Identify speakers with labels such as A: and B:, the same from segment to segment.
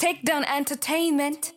A: Takedown Entertainment.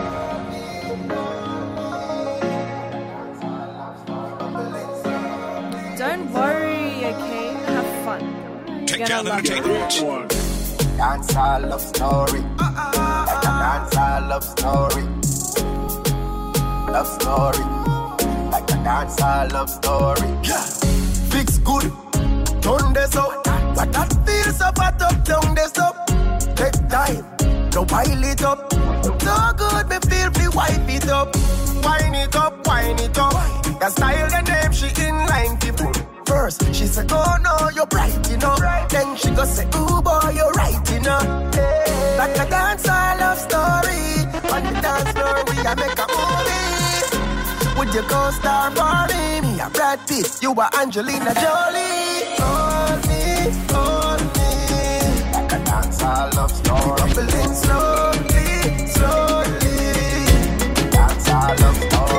A: Don't worry, okay? Have fun.
B: Takedown Entertainment.
C: Dancehall love story. Like a dancehall love story. Love story. Like a dancehall love story. Fix good. Turn this up. But that feels so fat up. Down this up. Take time. Don't pile it up. So good me feel me wipe it up. Wind it up, wind it up. The style, the name, she in line people. First, she said, oh no, you're bright, you know. Then she go say, ooh boy, you're right, you know. Hey. Like a dancehall love story. On the dance floor, we a make a movie. Would you co-star for me? Me a Brad Pitt, you a Angelina Jolie. Hold me, hold me. Like a dancehall love story. Bubbling slowly, slowly. Dancehall love story.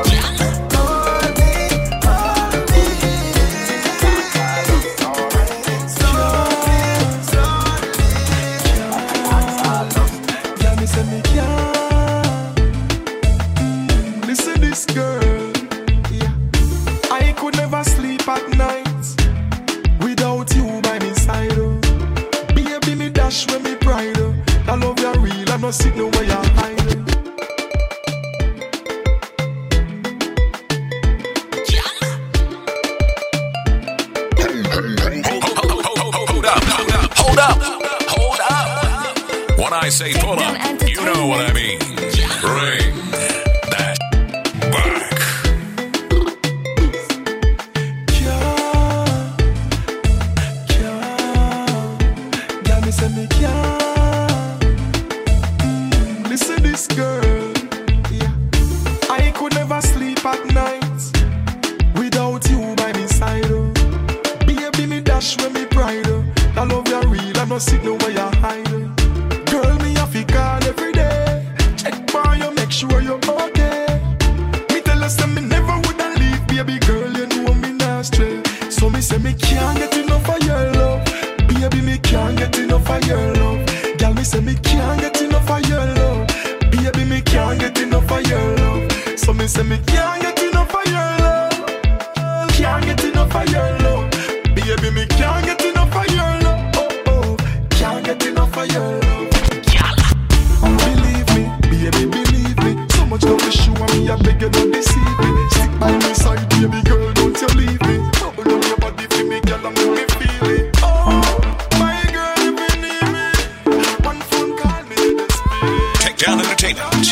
D: At night, without you by my side, oh. Baby, me dash when me pride, oh. I love you real, I no see no way you hide.
B: Hold up. When I say pull up, you know what I mean. Bring that back.
D: Listen this girl, yeah. I could never sleep at night without you by my side, oh. Baby, me dash when me pride, oh. I love you real, I no see no way you hide, oh. Girl, me have to call every day. Check for you, make sure you're okay. Me tell us that me never woulda leave, baby girl, you know me not stray. So me say me can't get enough of your love. Baby, me can't get enough of your love. Girl, me say me can't get enough of your love. Baby, me can't get enough of your love. So me say me can't get enough of your love. Can't get enough of your love. Baby, me can't get enough of your love. Oh, oh, can't get enough of your love. Believe me, baby, believe me. So much love to show me, I beg you don't deceive me. Stick by my side, baby girl, don't you leave me. Bubble up your body for me, girl, and make me feel it.
B: Takedown Entertainment.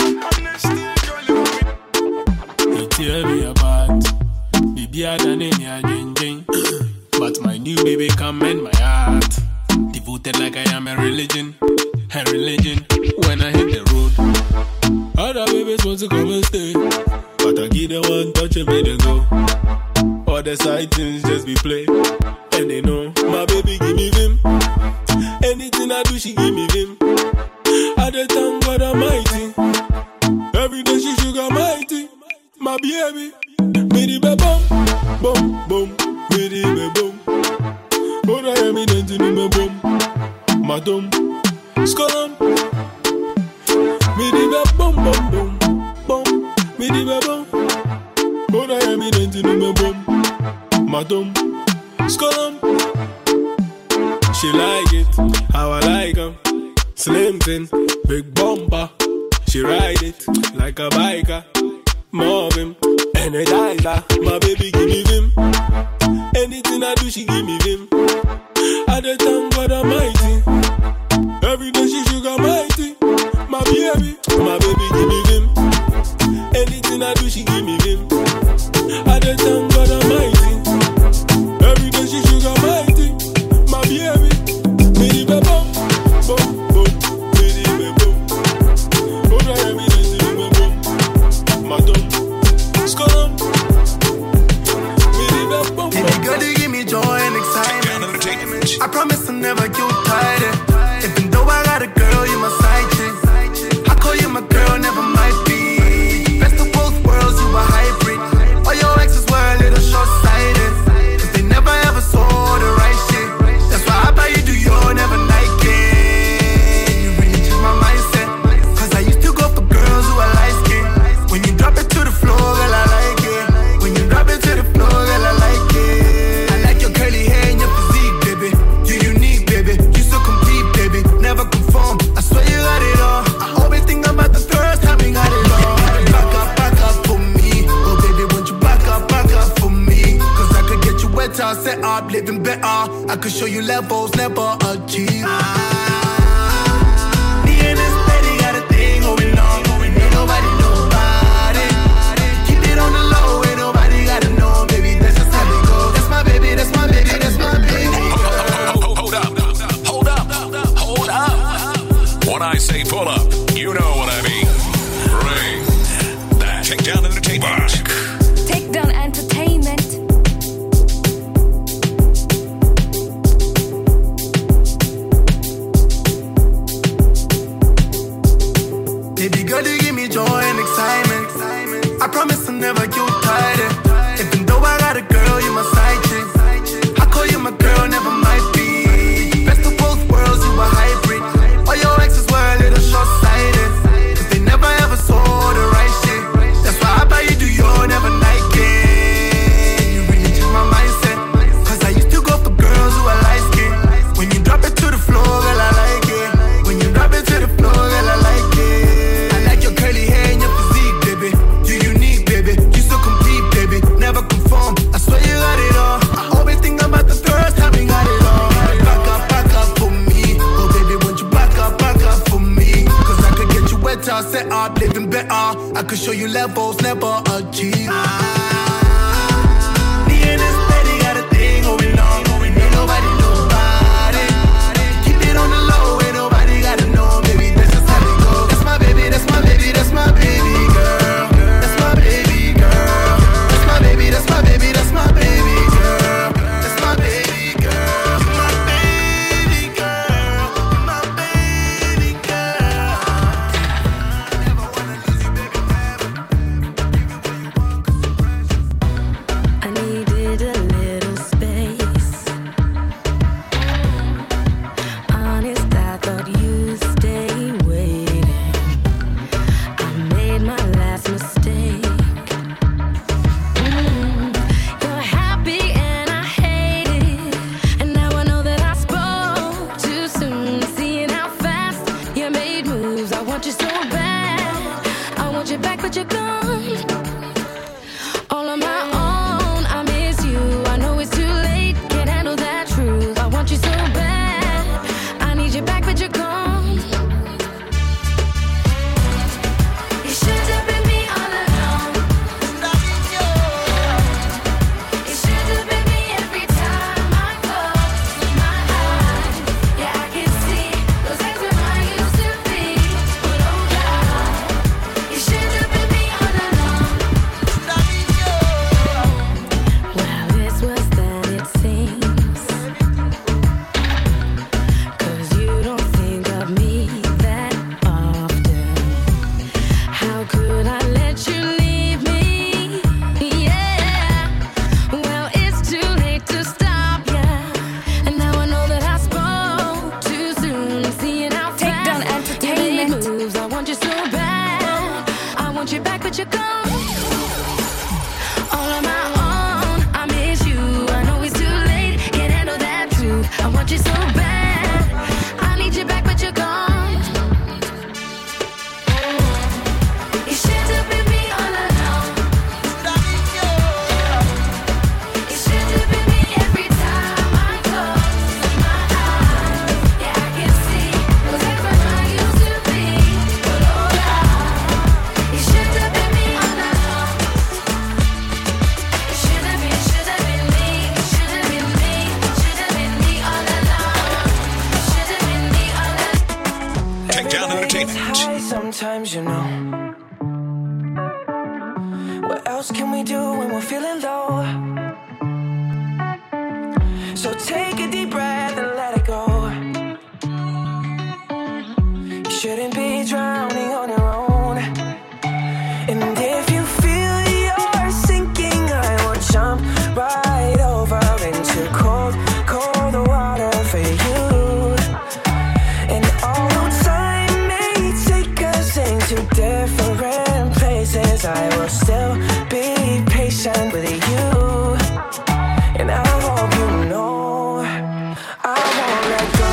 E: You tear me apart, baby, I done in your jing. But my new baby come in my heart. Devoted like I am a religion. When I hit the road, other babies want to come and stay, but I give them one touch and make them go. All the side things just be play, and they know my baby give me vim. Anything I do, she give me vim. At the time, God Almighty. Every day she sugar mighty. My baby, me the bum, bum, bum, me the bum. But I am in the bum, my dumb, skull. Me the bum, bum, bum, bum, me the bum. But I am in the bum, my dumb, skull. She like it, how I like 'em. Slim thin, big bumper. She ride it like a biker. Marvin, energizer. My baby give me vim. Anything I do, she give me vim. At the time, God Almighty. Every day she sugar mighty. My baby give me vim. Anything I do, she give me vim. At the time, God Almighty. Every day she sugar mighty. My baby, me the bum, bum.
C: I promise I'll never get tired
F: could show you levels never achieved.
B: When I say pull up, you know what I mean. Ring that Takedown Entertainment.
A: Takedown Entertainment.
F: Baby girl, you give me joy and excitement. I promise I'll never get tired. Even though I got a girl, you're my side chick. I call you my girl, never might be. Best of both worlds, you a hybrid. All your exes were a little short-sighted, cause they never ever saw the right shit. That's why I buy you do your never Nike. You really changed my mindset, cause I used to go for girls who are light-skinned. When you drop it to the floor, girl, I like it. When you drop it to the floor, girl, I like it. I like your curly hair and your physique, baby. You're unique, baby. You so complete, baby. Never conform, I swear you got it all. I always think about the first time we got it all. Back up for me. Oh baby, won't you back up for me? Cause I could get you wetter, set up, living better. I could show you levels never achieved. Me and this lady got a thing going on. Ain't nobody know about it. Keep it on the low, ain't nobody gotta know, baby. That's just how it goes. That's my baby, that's my baby, that's my baby girl. That's my baby girl. That's my baby, that's my baby, that's my baby girl. That's my baby girl. My baby girl. My baby girl. Never wanna lose you, baby, never.
G: I needed a little space. Honest, I thought you'd stay waiting. I made my last mistake. You're happy and I hate it. And now I know that I spoke too soon. Seeing how fast you made moves. I want you so bad. I want you back, but you're gone. All on my own, I miss you. I know it's too late, can't handle that truth. I want you so bad. I need you back, but you're gone. You should have been me all along. You should have been me every time I close my eyes. Yeah, I can see those days when I used to be. But oh God, you should have been me all along. Well, this was than it seems. Cause you don't think of me that often. How could I let you leave me? Yeah. Well, it's too late to stop ya. And now I know that I spoke too soon. Seeing how
A: Takedown
G: fast you made
A: Entertainment.
G: moves. I want you so bad. I want you back, but you're gone. All on my own, I miss you. I know it's too late, can't handle that truth. I want you so bad. I need you back, but you're gone. You should have been me all along. You should have been me every time I close my eyes. Yeah, I can see those days when I used to be. But oh God, you should have been me all along. You should have been me. Should have been me all along. Should have been me all along.
B: Takedown Entertainment.
H: High sometimes, you know. What else can we do when we're feeling low? So take a deep breath and let it go. You shouldn't be drowning on your own. And if you feel you're sinking, I will jump right over into cold, cold water for you. And although time may take us into different places, I will still be patient with you. And I hope you know I won't let go.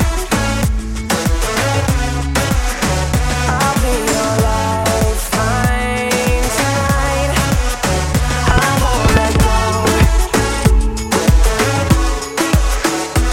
H: I'll be your lifeline tonight. I won't let go.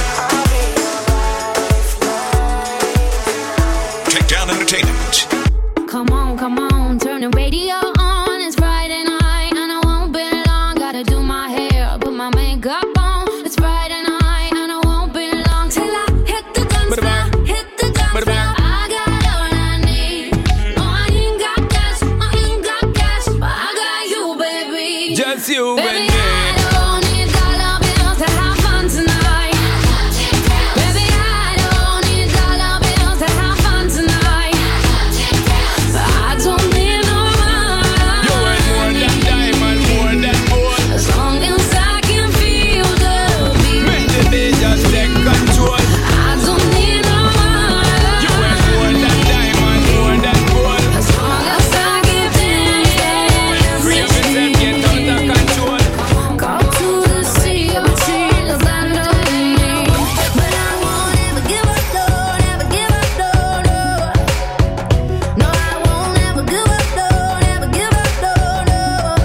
B: Entertainment.
G: Come on, turn the radio on. It's Friday night and I won't be long. Gotta do my hair, put my makeup on. It's Friday night and I won't be long till I hit the dance floor, hit the dance floor. I got all I need. No, I ain't got cash, but I got you, baby.
E: Just you, baby.
G: I don't need dollar bills to have fun tonight. Baby, I don't need dollar bills to have fun tonight. I don't need no money.
E: You ain't more than diamond, more than gold.
G: As long as I can feel the beat.
E: Make the day just take control.
G: I don't need no money.
E: You ain't more than diamond, more than gold.
G: As long as I can dance.
E: Free up yourself, get out of control.
G: Go to the sea, but she's land on me. But I won't ever give up, no, never give up, no, no. No, I won't ever give up, no, never give up, no, no.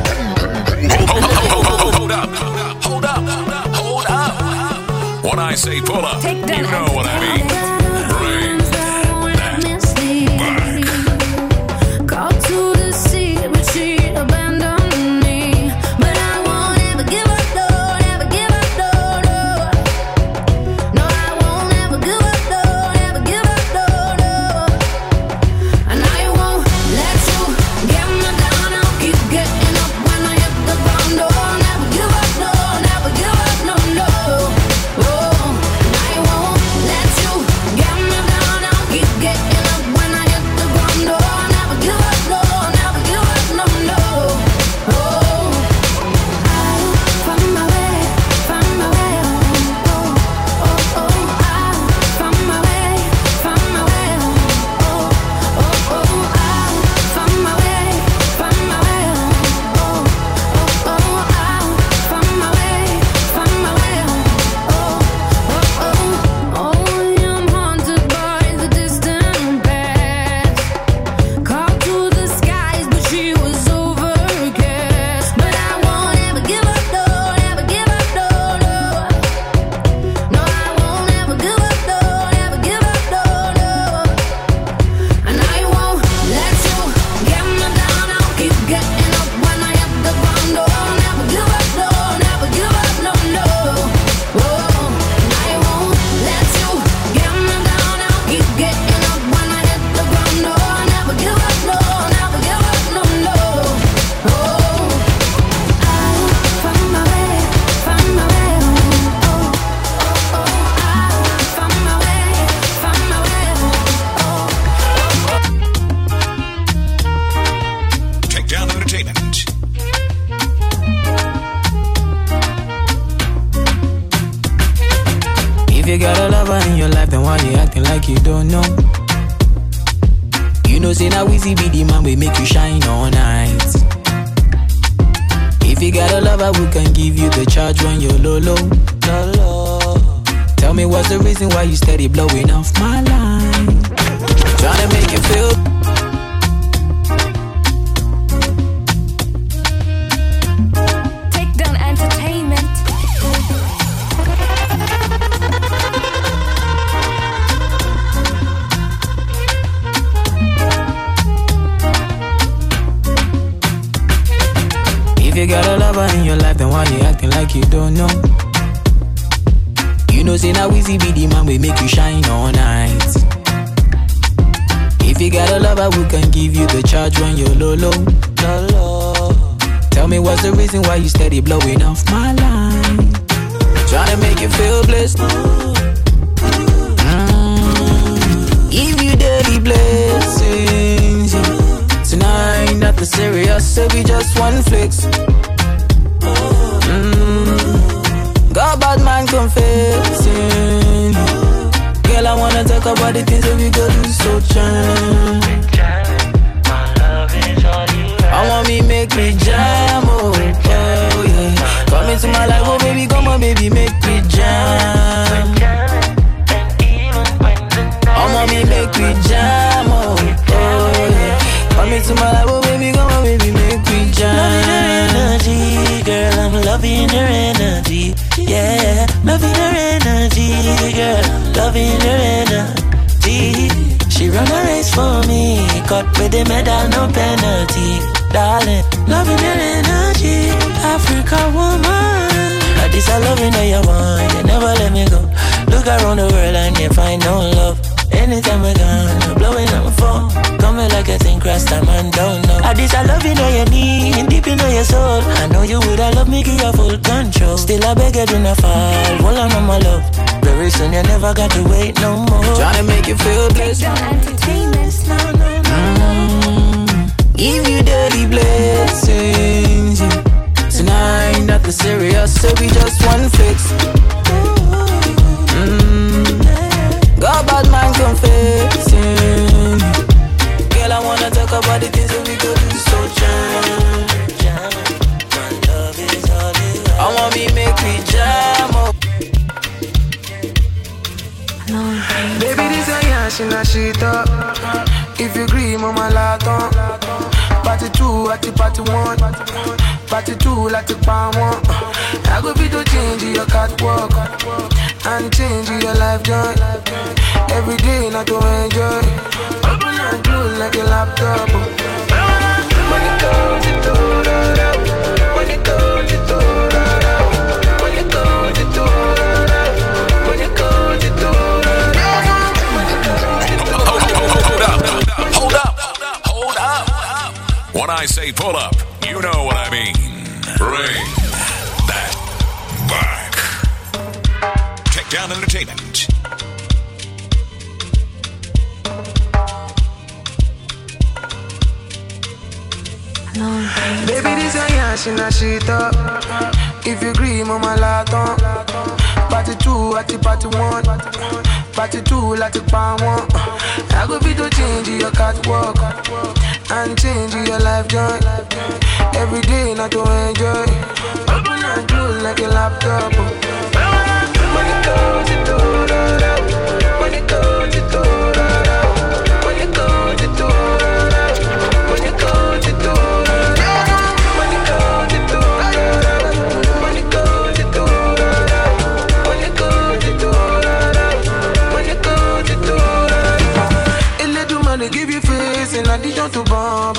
B: Hold up. When I say pull up,
A: Take that
B: you know what I mean. Bring that back.
G: Go to the sea, but she abandoned me. But I won't ever give up, no, never give up, no, no. No, I won't ever give up, no, never give up, no, no. And I won't let you get me down. I'll keep getting up when I hit the ground. No, never give up, no, never give up, no, no. Oh, and I won't let you get me down. I'll keep getting up when I hit the ground. No, never give up, no, never give up, no, no. Oh, I'll find my way home. Oh, oh, oh, I'll find my way home. Oh, oh, oh, I'll find my way home. Oh, oh, oh, I'll find my way home. Oh, oh, oh, oh, I'm haunted by the distant past. Called to the skies, but she was overcast. But I won't ever give up, no, never give up, no, no. No, I won't ever give up, no, never give up, no, no. And I won't let you get me down. I'll keep getting up when I hit the ground. No, never give up, no, never give up, no, no. Oh, and I won't let you get me down. I'll keep getting up when I hit the ground. No, never give up, no, never give up, no, no. Oh, I'll find my way home. Oh, oh, oh, I'll find my way home.
B: Take down entertainment.
I: If you got a lover in your life, then why you acting like you don't know? You know, say now Weezy be the man we make you shine all night. If you got a lover who can give you the charge when you're low, low. Tell me what's the reason why you steady blowing off my line? Tryna make you feel.
A: Take down entertainment.
I: If you got a lover in your life, then why you acting like you don't know? You know, say now Weezy be the man we make you shine all night. If you got a lover who can give you the charge when you're low, low. Tell me what's the reason why you steady blowing off my line? Tryna make you feel blessed. Give you daily blessings. Tonight, nothing serious, so we just one flex. Got bad man confessing. Girl, I wanna talk about the things that we go do so jam. I want me make me jam, oh, oh yeah. Come into my life, oh baby, come on baby, make me jam. I want me make me jam, oh, oh yeah. Come into my life, oh baby, come on baby, make me jam.
J: Loving her energy, girl, I'm loving her energy. Yeah, loving her energy, girl, loving her energy. She run her for me. Cut with the medal, no penalty. Darling, loving your energy, Africa woman. This I love you, know you want, you never let me go. Look around the world and you find no love. Anytime we're gone, blowing up my phone. Coming like a thing, cross time and don't know. This I love you, know you need, deep in your soul. I know you would, I love me, give you full control. Still I beg you, do not fall, hold on my love. Very soon you never got to wait no more.
I: Tryna make you feel blessed. Give you dirty blessings, yeah. Tonight, nothing serious, so we just one fix. Got bad man confessing. Girl, I wanna talk about the things that we go do so jam. My love is all you have. I want me make me jam up.
F: Baby, this a yash in a sheet up. If you agree, mama laton. Party 2 at the party 1. Party 2 like the palm 1. I go be to change your catwalk and change your life joy. Every day not to enjoy. Open and close like a laptop. When it goes, it goes. When it goes, it goes. When it goes, it goes. When it goes, it goes.
B: Hold up. When I say pull up, you know what I mean. Bring that back. Takedown Entertainment.
F: Baby, this a yash in a sheet up. If you agree, mama laton. Party 2 at the party 1. Party 2 like the palm 1. I go be to change your catwalk and change your life joy. Every day not to enjoy. Open and close like a laptop. When it goes, it goes. When it goes, it goes. When it goes, it goes. When it goes, it goes. When it goes, it goes. When it goes, it goes. When it goes, it goes. When it goes, it goes. A little money give you face in addition to bomb.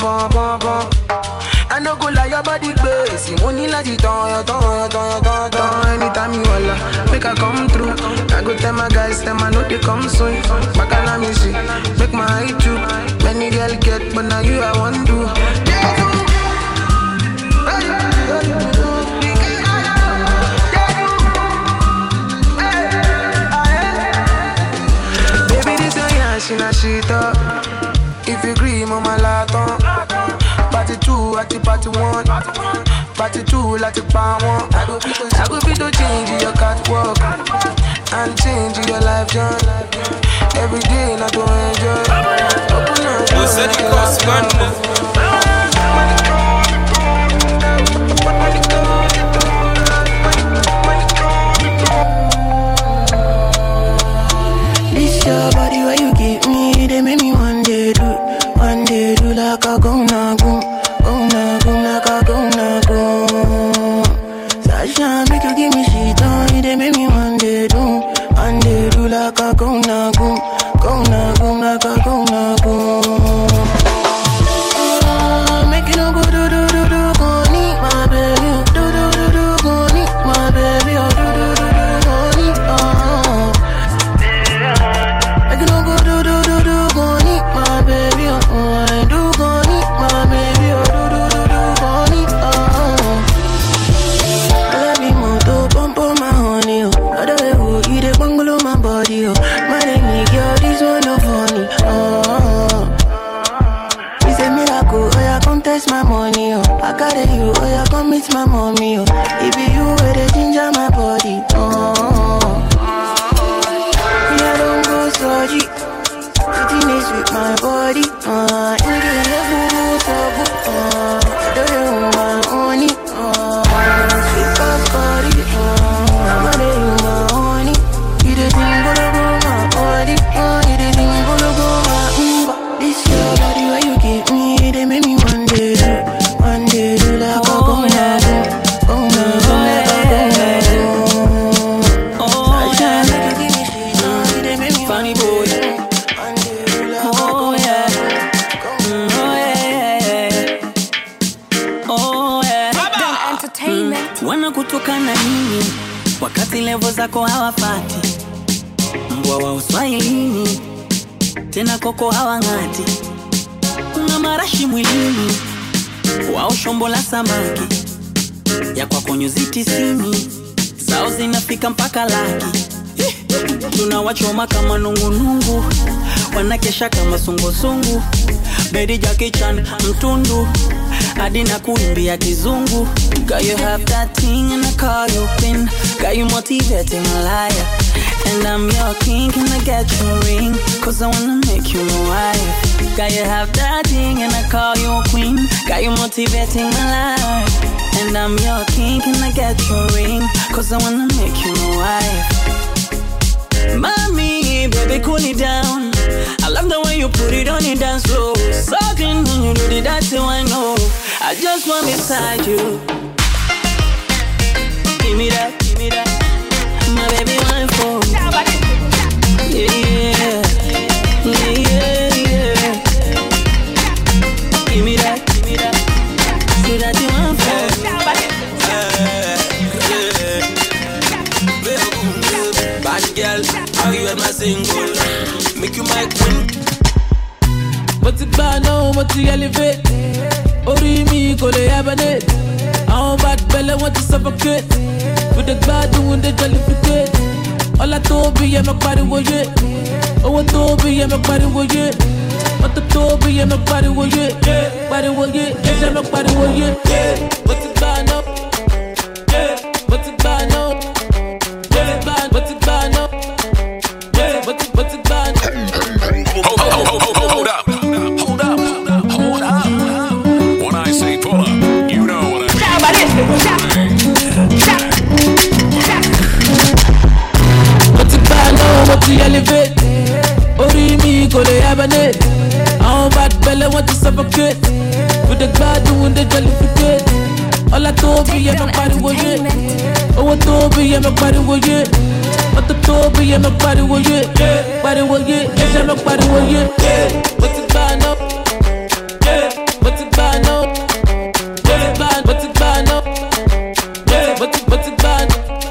F: I no go lie, your body crazy. Money like it on. Anytime you holla, make I come through. I go tell my guys, them I know they come soon. Back on me see, make my eye too. Many girl get, but now you I want to. Baby, this a yash in a sheet up. If you agree, mama laton. Party 2 at the party 1. Party 2 like the palm 1. I go be to change your catwalk and change your life joy. Every day not to enjoy. Open up. You said it costs money.
K: This your body where you give me, they make me one day do like a go na go like a go na go. Sasha make you give me shit on, they make me one day do like a go na go like a go na go. Make you no go do go need my baby, do go need my baby, oh do go need Make you no go do go need my baby, oh I do go need my baby, oh do go need I love you more to pump on my honey, oh other way who you dey bungalow my body, oh my name girl this one no funny, it's a miracle, oh yeah come test my money, oh I carry you, oh yeah come meet my mommy, oh it be you where they ginger my body, I don't go surgery, sitting is with my body, in the level do you want honey, sweet as body, I'm a day you my honey, you the thing gonna go my body, you the thing gonna go my this your body where you give me, they make me one day do like a go na go like a go na go. Funny boy,
I: Wanakutukana nini wakati levo zako hawafati? Mbwa wa uswahilini tena koko hawangati. Una marashi mwilini wao shombo la samaki, ya kwako nyuzi 90 zao zinafika mpaka laki. Tunawachoma kama nungunungu, wanakesha kama sungusungu. Bedi Jackie Chan mtundu hadi na kuimbia kizungu. Girl, you have that thing and I call you queen. Got you motivating a liar. And I'm your king, can I get your ring? Cause I wanna make you my wife. Got you have that thing and I call you queen. Got you motivating my life. And I'm your king, can I get your ring? Cause I wanna make you my wife. Mommy, baby, cool it down. I love the way you put it on your dance floor. Sucking when you do the dancing, I know. I just want beside you. Give me that, my baby, one for yeah, yeah, yeah. Give me that, see that you want for
J: bad girl, how you at my single? Make you my queen.
L: But it's bad now, but you elevate. Ori mi ko le abane. I'm bad belly want to suffocate. With the bad doing the jollificate. All I told me, I'm a body with it. Oh, I told me, I'm a body with it. What the told me, I'm a body with it. Body with it, yes, I'm a body with it. But it's bad now. But it's bad now. But it's bad now. But it's bad now.
B: Hold up. When I say pull up, you know what I mean.
L: But it's bad now, but you elevate. Ori mi ko le abane. I'm bad belly want to suffocate. With the bad doing the jollificate. All I told me, I'm a body with it. Oh, I told me, I'm a body with it. What the told me, I'm a body with it. Body with it, yes, I'm a body with it. But it's bad now. But it's bad now. But it's bad, but it's bad now. But it's bad.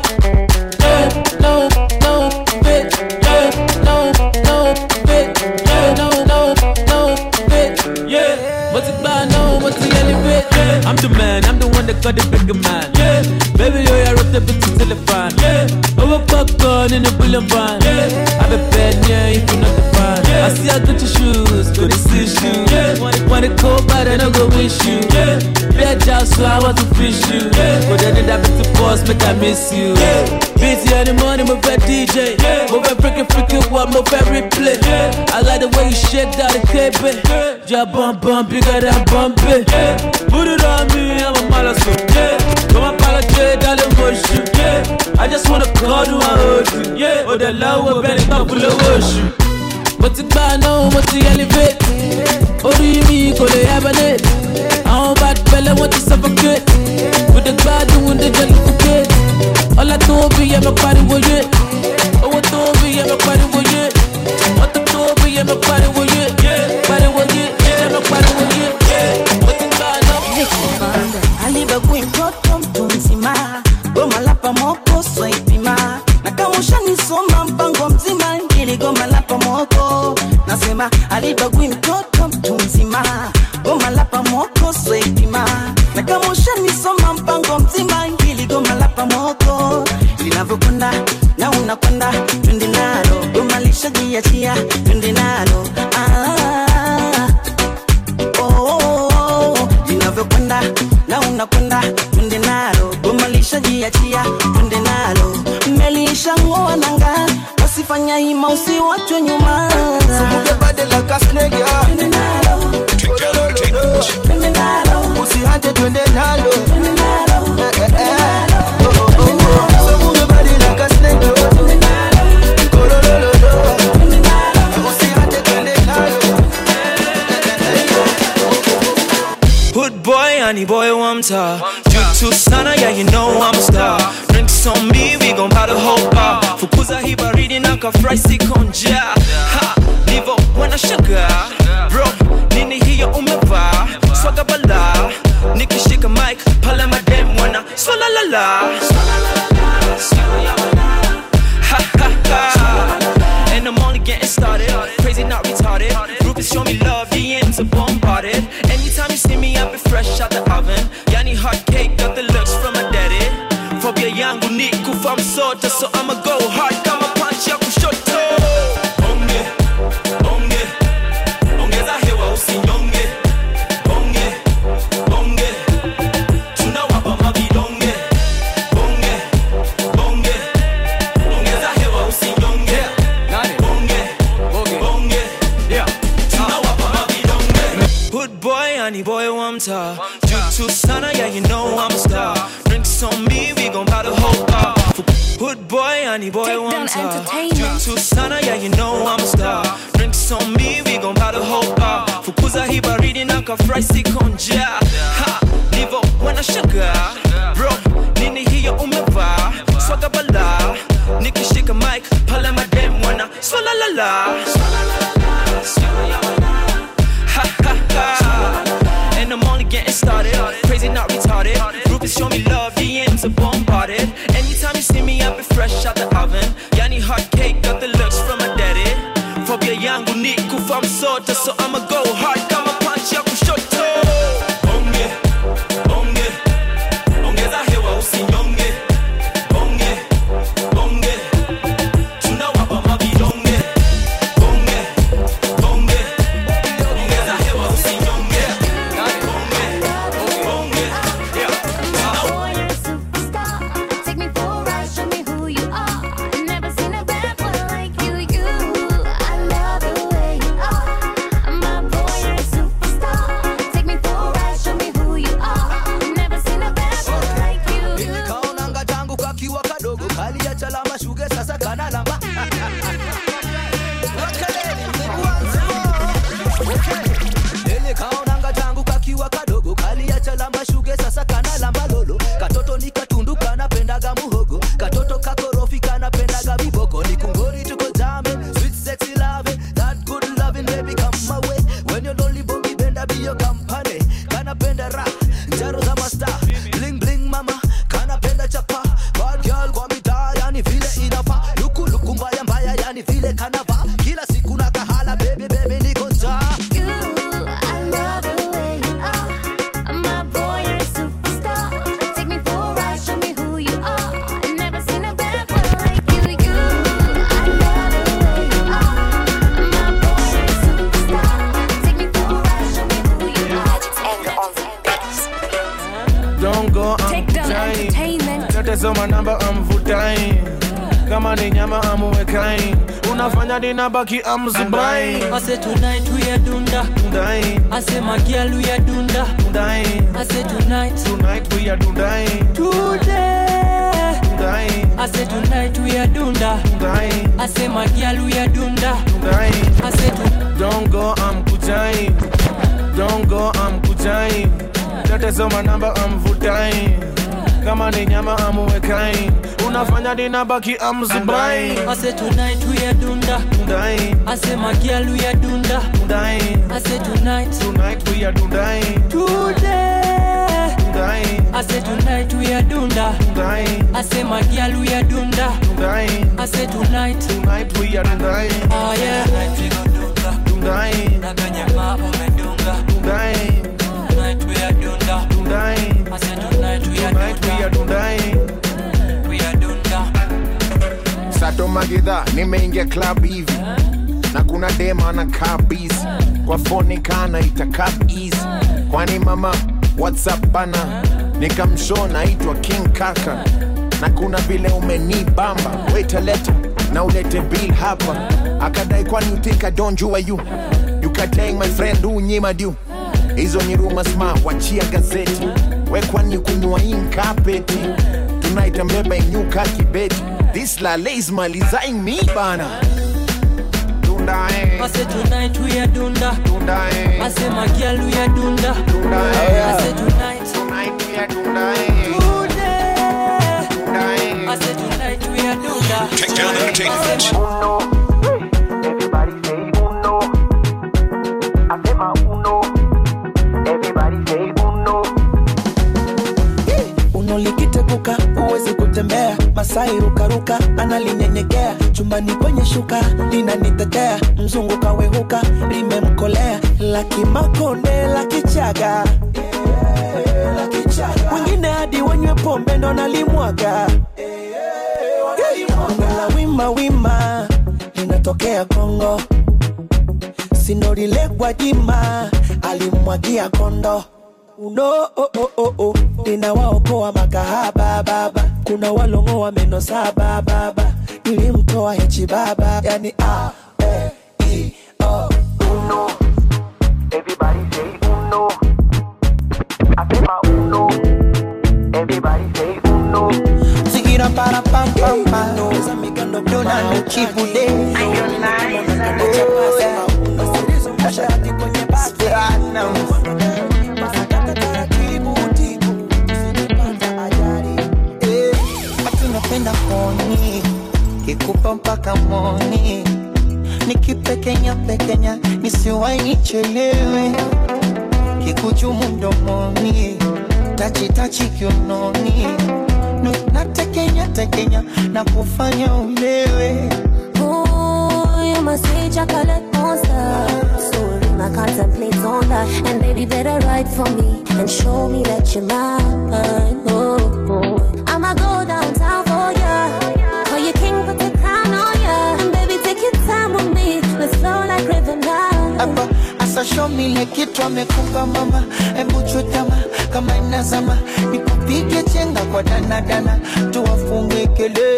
L: No, fit. No, fit. No, fit. Yeah, but it's bad now. But it's elevate. I'm the man, I'm the one that got the bigger man. Yeah, baby, yo, I wrote the bit to telephone. Yeah, over popcorn in the bullion van. Yeah, I've been bad, yeah, if you're not the fan. Yeah, I see I got your shoes, go to see shoes. Yeah, wanna go bad and I go wish you. Yeah, bad job, so I want to fish you. Yeah, but then that bit to boss, make I miss you. Yeah, busy in the morning, my bad DJ. Yeah, my bad freaking what my favorite play. Yeah, I like the way you shake down the cape. Yeah, bump, bigger than bumpy. Yeah, put it on me, I'm a malasso. Yeah, come on, apologize, darling, motion. Yeah, I just wanna call you and hold you. Yeah, oh, the love will bend it up full of worship. But it's bad now, but it's elevate. Ori mi ko le abane. I'm bad belly want to suffocate. With the bad doing the jollificate. All I told me, I'm a body with it. Oh, I told me, I'm a body with it. What the told me, I'm a body with it. Body with it, yeah, I'm a body with it. But it's bad now.
M: Aliba queen toto mzima. Goma lapa moko swaipima. Na kamusha nisoma mpango mzima. Ili goma lapa moko. Nasema aliba queen toto mzima. Goma lapa moko swaipima. Na kamusha nisoma mpango mzima. Ili goma lapa moko. Linavyokwenda na unakwenda. Twende nalo. Goma lishajiachia. Twende nalo. Linavyokwenda na unakwenda. Twende nalo. Goma lishajiachia. Twende nalo. Melisha ngoa nanga. Wasifanya hima usiwachwe nyuma.
F: Sumuke bade la kasnege.
M: Twende nalo. Twende nalo.
F: Usihate twende nalo.
M: Twende nalo.
F: Sumuke bade la kasnege. Twende nalo. Twende nalo. Usihate twende nalo.
J: Hood boy, honey boy, one time. You too sana, yeah, you know I'm a star. Drinks on me, we gon' buy the whole bar. Fukuza hii baridi na kafry sikonja. Ha, nivo wana sugar. Bro, nini hiyo umevaa? Swaga bala,
N: nikishika mic pale madem wana swala la la. Ha ha ha. And I'm only getting started. Crazy, not retarded. Groupies show me love, DMs are bombarded. Anytime you see me, I be fresh out the oven. Yani hot cake, got the looks from my daddy. Phobia yangu ni kufa msota, so I'ma go hard kama punch ya kushoto. Bonge, bonge, ongeza hewa usinyonge. Bonge, bonge, tunawapa mavidonge. Bonge, bonge, ongeza hewa usinyonge. Bonge, bonge, tunawapa mavidonge. Hood boy, honey boy, wamta. Jutu sana, yeah you know I'm a star. Drinks on me, we gon' buy the whole bar. Hood boy, honey boy, one time. Jutu sana, yeah you know I'm a star. Drinks on me, we gon' buy the whole bar. Fukuza hii baridi na kafry sikonja. Ha, nivo wana sugar. Bro, nini hiyo umevaa? Swaga bala. Nikishika mic, pala madem wana swala la la. Ha ha ha. And I'm only getting started. Crazy, not retarded. Groupies show me love, DMs are bombarded. Anytime you see me, I be fresh out the oven. Yani hot cake, got the looks from my daddy. Phobia yangu ni kufa msota, so I'ma go hard kama punch ya kushoto. Bonge, bonge, ongeza hewa usinyonge. Bonge, bonge, tunawapa mavidonge. Bonge, bonge, ongeza hewa usinyonge.
O: Baki I'm zibai.
L: I say tonight we are dunda. I say my girl we are dunda. I say tonight
O: we are dunda.
L: Today. I say tonight we are dunda. I say my girl we are dunda. I say
O: don't go I'm kujai. Don't go I'm kujai. Tatizo manamba I'm vutai. Kama ni nyama amuwekai. Unafanya dina baki amzibai.
L: I say tonight we are dunda. I say my girl we are dunda. I say tonight
O: we are dunda.
L: Today. I say tonight we are dunda. I say my girl we are dunda. I say tonight
O: we are dunda.
L: Oh yeah. Tonight we go dunda. Naganya mapo medunga. Tonight we are dunda. I say tonight we are dunda. We are dunda.
C: Sato Magida, nimeingia club hivi. Na kuna dema na kabisi. Kwa phone kana ita cup easy. Kwani mama, what's up bana? Nikamshow naitwa King Kaka. Na kuna vile umenibamba. Wait a letter, na ulete bill hapa. Akadai kwani you think I don't jua you? You katang my friend unyima du. Hizo ni rumors ma, wachia gazeti. We kwani kunywa inkapeti. Tonight I'm beba inyuka kibeti. This lale is malizaing me bana.
L: I say tonight we are dunda. I say my girl we are dunda. I say tonight
C: we are dunda.
L: I say tonight we are dunda.
B: Take down entertainment.
C: Everybody say uno. I say my uno. Everybody say uno.
M: Dubai rukaruka analinyenyekea, chumbani kwenye shuka linanitetea, mzungu kawehuka limemkolea, laki makonde laki chaga, wengine hadi wanywe pombe ndo nalimwaga, la wima wima linatokea Kongo, sinorile kwa jima alimwagia kondo. Uno oh oh oh oh, ninawaokoa makahaba baba, kuna walongoa meno saba baba, nilimtoa hechi baba, yani
C: Uno, everybody say uno. I say my uno, everybody say uno.
M: Sigira para pam pam pam, dona no chibude. Napenda koni kikupa mpaka moni, nikipekenya pekenya nisiwahi nichelewe, kikuchumu mdomoni tachi tachi kiunoni, natekenya tekenya na kufanya ulewe.
G: Oh, you must say chocolate monster, sorry I contemplate on that, and baby better write for me and show me that you're mine. Oh, I'ma go downtown for ya, for your king put the crown on ya, and baby take your time with me, let's flow like river now.
M: Aba asa show me like kitu amekupa mama, ebu chutama kama inazama, nikupige chenga kwa dana dana, tuwafunge kelele.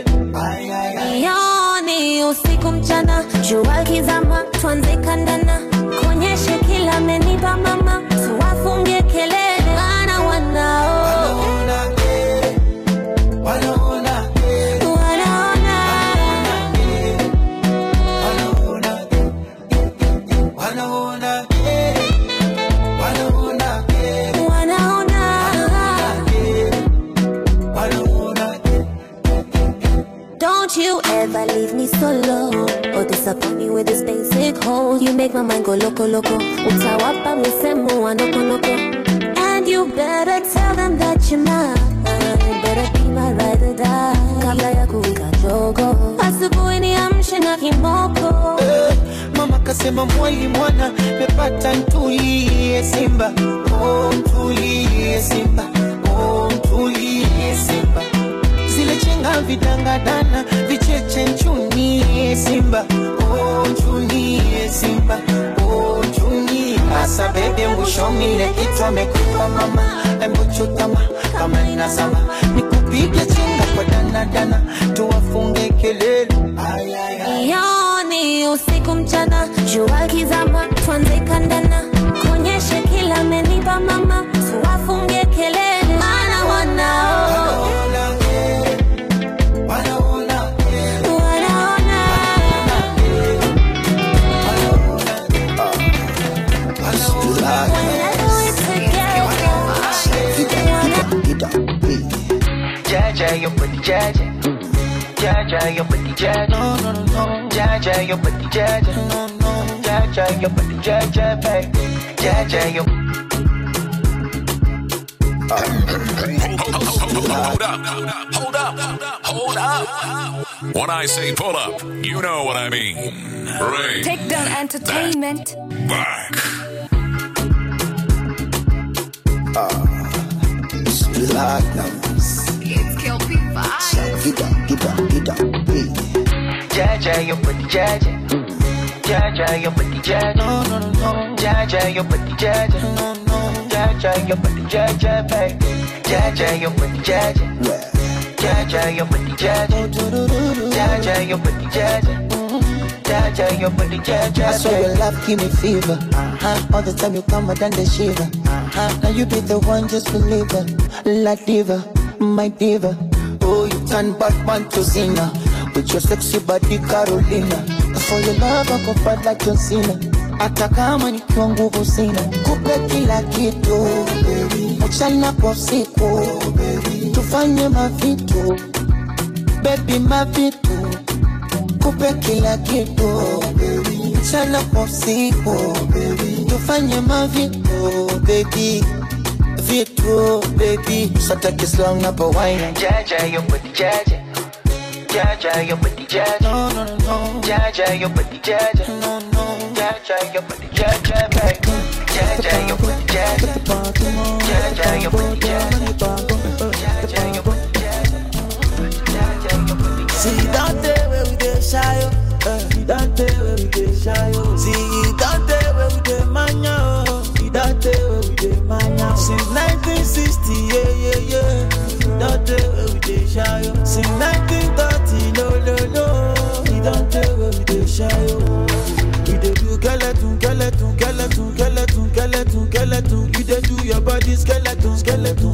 G: Yoni usiku mchana, jua kizama, tuanze kandana, kuonyeshe kila amenipa mama, tuwafunge kelele, wana wanao Don't you ever leave me solo or disappoint me with this basic hole. You make my mind go loco loco. Utawapa misemo wa noko noko. And you better tell them that you're mine. Better be my ride or die. Kabla ya kuwika jogo, asubuhi niamshe na kimoko.
M: Mama kasema mwali mwana, mepata ntulie simba. Oh ntulie simba, oh ntulie simba. Zile chenga vidangadana, vicheche nchunie simba. Oh nchunie simba, oh nchunie. Asa bebe mbushomile kitu amekupa mama, embu chutama kama inazama, nikupige chenga kwa dana dana, tuwafunge kelele.
G: Yoni usiku mchana, jua kizama, tuanze kandana, kuonyeshe kila amenipa mama, tuwafunge kelele, maana wanao
C: Jaja, your body jaja. Jaja, your body jaja. No, no, no. Jaja, your body jaja. No, no. Jaja, your body jaja, baby. Jaja, your.
B: Hold up. When I say pull up, you know what I mean. Bring
A: Take down entertainment.
B: back.
A: It's Kelpie Vibes.
C: Jaja, your body jaja. Jaja, your body jaja. No, no, no. Jaja, your body jaja. No, no. Jaja, your body jaja, baby. Jaja, your body jaja. Jaja, your body jaja. Jaja, your body jaja. Jaja, your body jaja.
M: I saw your love give me fever. All the time you come and the shiver. Now you be the one, just believe it. La diva, my diva. Oh, you turn Batman to Zina with your sexy body Carolina. For your love I go bad like John Cena. Hata kama nikiwa nguvu sina, kupe kila kitu mchana kwa usiku, tufanye mavitu baby, mavitu kupe kila kitu mchana kwa usiku, tufanye mavitu baby, vitu baby, sata kislang na pawaina.
C: Jaja, your body jaja.
P: Jaja, your body jaja. No, no, no, no. Jaja, your body jaja. No, no. Jaja, your body jaja, baby. Jaja, your body jaja. Jaja, your body jaja. Jaja, your body jaja.
Q: See that day where we get shy, that day where we get shy. See that day where we get mania, that day where we get mania. Since 1960, yeah. That day where we get shy. Since 1930, no. That day where we get shy. We dey do skeleton. You dey do your body skeleton. We dey do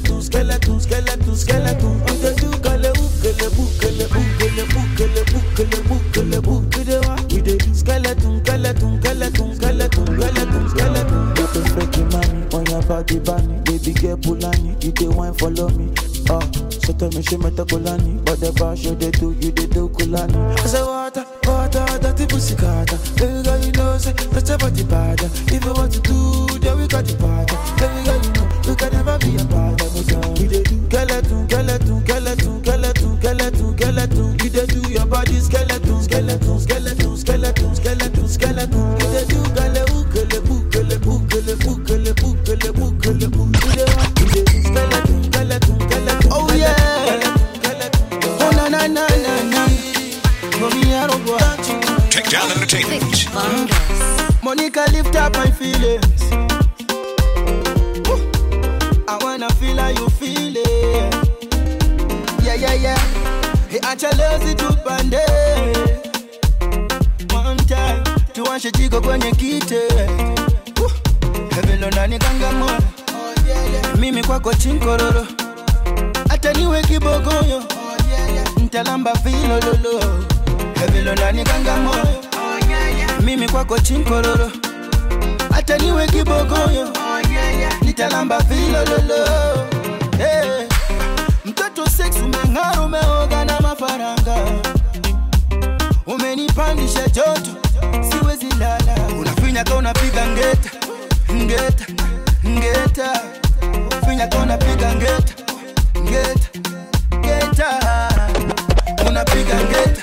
Q: skeleton. You perfect mommy on your body bunny, baby girl Pulani, you dey wine follow me. So tell me she met a Kulani, but the bar show they do Kulani. I say water, dirty pussy carter. Baby girl you know say that's your body bad. If you want to do, then we got the part. Baby girl you know you can never be a part of me. We dey do skeleton. You dey do your body skeleton. You dey do oh yeah. Oh na.
B: Take Down Entertainment.
Q: Monica, lift up my feelings. I wanna feel how you feel it. Yeah. Hey, achalozi tupande. One time, tuanshe jiko kwenye kite. Hevelo nani kangamona. Mimi kwako chinkororo. Hata niwe kibogoyo. Ntalamba vilo lolo. Hevelo nani kangamona. Mimi kwako chinkororo. Hata niwe kibogoyo. Nitalamba vilo lolo. Hey. Mtoto sex umeng'ara, umeoga na mafaranga. Umenipandisha joto, siwezi lala. Unafinya ka unapiga ngeta. Finya ka unapiga ngeta. Unapiga ngeta.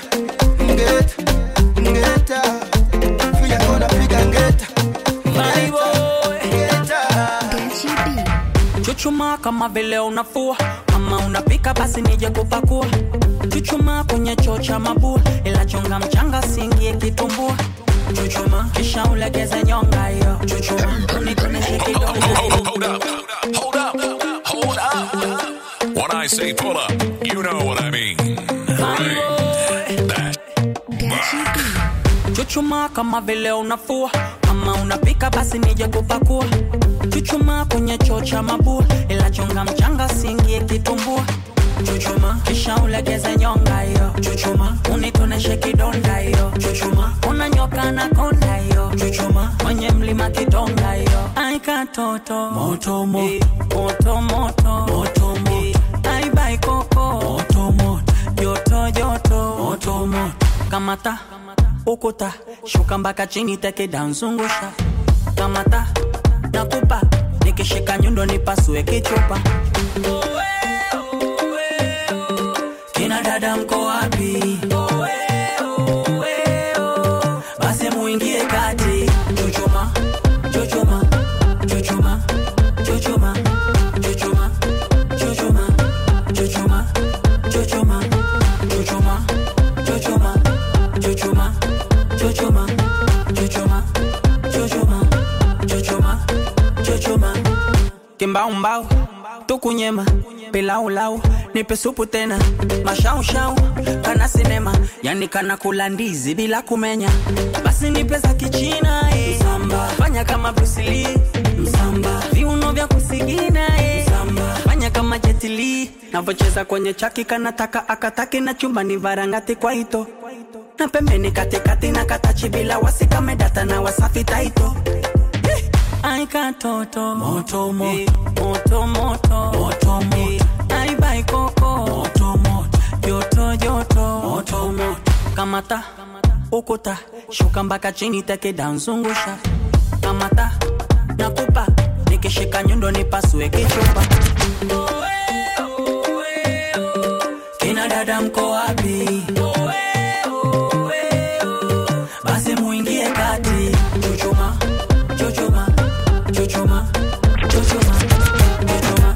Q: Finya ka unapiga ngeta.
R: My boy, chuchuma kama vile unafua, kama unapika basi nije kupakua. Chuchuma kwenye choo cha mabua, ila chonga mchanga singie kitumbua. Chuchuma kisha ulegeze nyonga hiyo. Chuchuma unikoneshe kidonga.
B: Hold up. When I say pull up, you know what I mean. Bring that back.
R: Chuchuma kama vile unafua, kama unapika basi nije kupakua. Chuchuma kwenye choo cha mabua, ila chonga mchanga singie kitumbua. Chuchuma kisha ulegeze nyonga hiyo. Chuchuma unitoneshe kidonda hiyo. Chuchuma unanyoka na konda hiyo. Chuchuma kwenye mlima kidonga hiyo. Aika toto moto. Ai bai koko moto. Joto. Kamata ukuta, shuka mpaka chini teke danzungusha. Kamata nakupa, nikishika nyundo nipasue kichupa. Kina dada mko wapi? Basi muingie kati. Chuchuma. Kimbao tukunyema pilau nipe supu tena mashau kana sinema, yani kana kula ndizi bila kumenya. Basi nipe za kichina msamba, fanya kama Bruce Lee msamba, viuno vya kusigina msamba, fanya kama Jet Li navocheza kwenye chaki, kanataka akataki na chumba ni varangati kwa ito, na pembeni katikati na katachi bila wasika medata na wasafi taito. Aika toto moto. Ai bai koko joto. Kamata ukuta, shuka mpaka chini teke danzungusha. Kamata nakupa, nikishika nyundo nipasue kichupa. Kina dada mko wapi? Basi muingie kati. Chuchuma, chuchuma, chuchuma, chuchuma, chuchuma,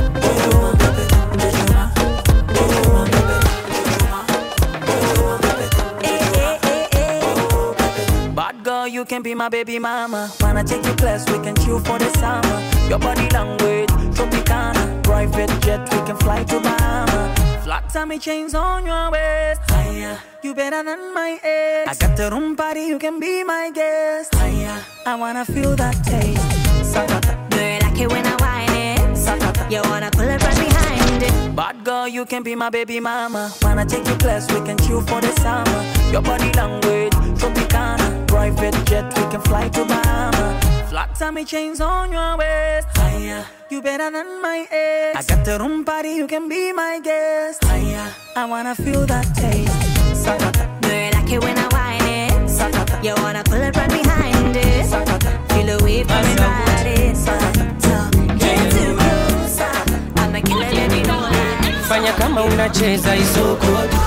R: bad girl, you can be my baby mama. Wanna take you class, we can chill for the summer. Your body language, Tropicana. Private jet, we can fly to Bahama. Flat tummy chains on your waist. Higher, you better than my ex. I got the room party, you can be my guest. Higher, I wanna feel that taste. Sakata,
G: do you like it when I whine it?
R: Sakata,
G: you wanna pull it right behind it?
R: Bad girl, you can be my baby mama. Wanna take you class, we can chill for the summer. Your body language, Tropicana. Private jet, we can fly to Bahama. Flat tummy chains on your waist. Higher, you better than my ex. I got the room party, you can be my guest. Higher, I wanna feel that taste. Sakata,
G: do you like it when I whine it?
R: Sakata,
G: you wanna pull it right behind it?
R: Sakata,
G: feel the wave coming right in. Get too close, I'm a killer, let me know that.
S: Fanya kama unacheza isoko.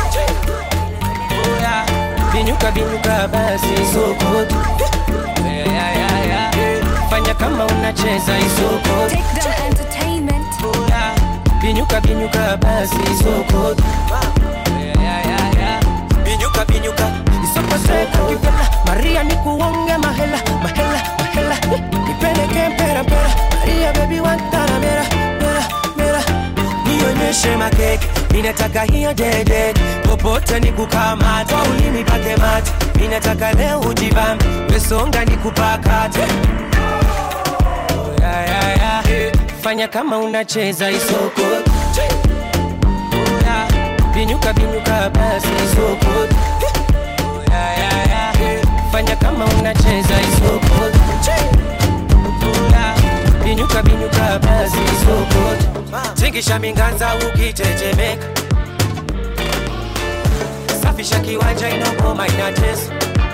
S: Oh yeah, binyuka binyuka basi isoko. Yeah. Fanya kama unacheza isoko.
A: Take Down Entertainment.
S: Oh yeah, binyuka binyuka basi isoko. Yeah. Binyuka binyuka isoko seka kipela. Maria nikuonge mahela. Nipeleke mpera. Maria baby wantana mera. Nionyeshe makeke, ninataka hiyo dede. Popote nikukamata, ulimi pake mate. Ninataka leo ujibambe, mesonga nikupakate. Yeah. Fanya kama unacheza isoko. Binyuka basi isoko. Yeah. Fanya kama unacheza isoko. Binyuka basi isoko. Tingisha minganza ukitetemeka. Safisha kiwanja inogoma inatesa.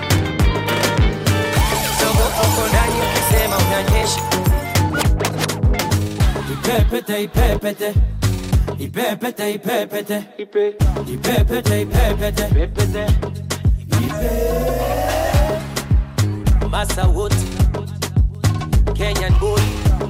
S: Sogo oko ndani ukisema unanyesha. Ipepete. Masa wote Kenyan boy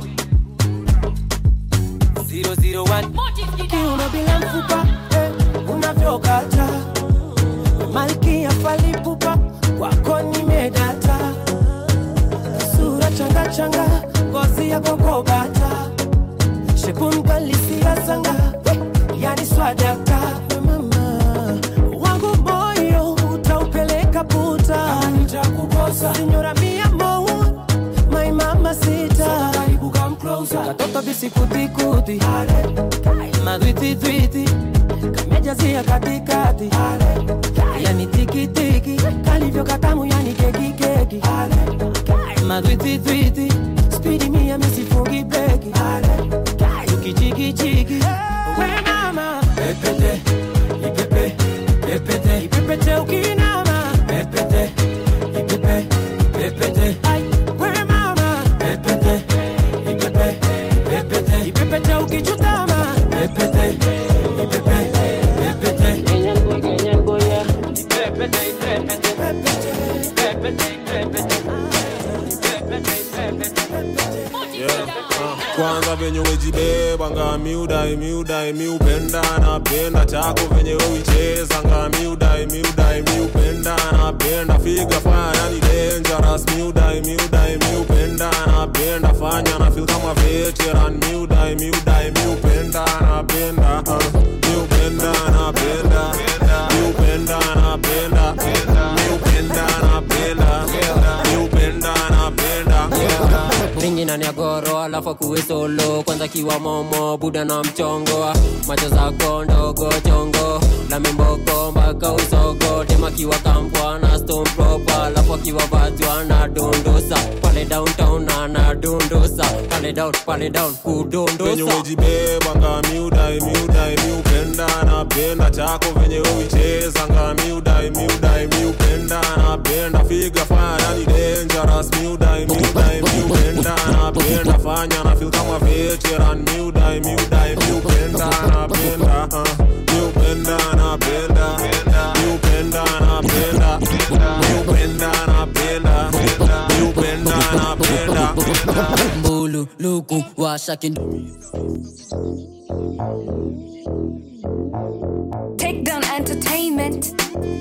S: 001 Kiuno bila mfupa unavyokata Malkia falipupa wako nimedata Sura changa ngozi ya kokobata Shepun kalisia sanga yani swadaka Mama wangu moyo utaupeleka puta Nitakukosa Signora mia mo my mama sita Karibu come closer Katoto bisikuti Madwiti Kamejazia katikati Yani tiki Kalivyo katamu yani keki Madwiti Speedy mia misifungi breki Chiki We mama Pepete Ipepete ukinama Pepete Ay, we mama Pepete Ipepete ukichutama Pepete Kenyan boy yeah Pepete
T: Kwanza venye wejibeba nga miudai miupenda napenda chako venye uicheza nga miudai miupenda napenda figa fanya ni dangerous miudai miupenda napenda fanya na feel kama veteran miudai miupenda napenda miupenda napenda miupenda napenda miupenda napenda
S: Ringi na niagoro alafu kuwe solo Kwanza kiwa momo, buda na mchongo Macho zako ndogo chongo La mimboko mpaka usogo Tema kiwa kampwa na stone proper Alafu kiwa batwa na dondosa Pale downtown na dondosa Pale down kudondosa
T: Venye wejibeba nga miudai miupenda napenda chako venye uicheza nga miudai miupenda napenda figa fanya ni dangerous miudai miupenda napenda fanya na feel kama veteran miudai miupenda napenda miupenda
U: Mbulu, luku, washa kindu.
A: Take Down Entertainment.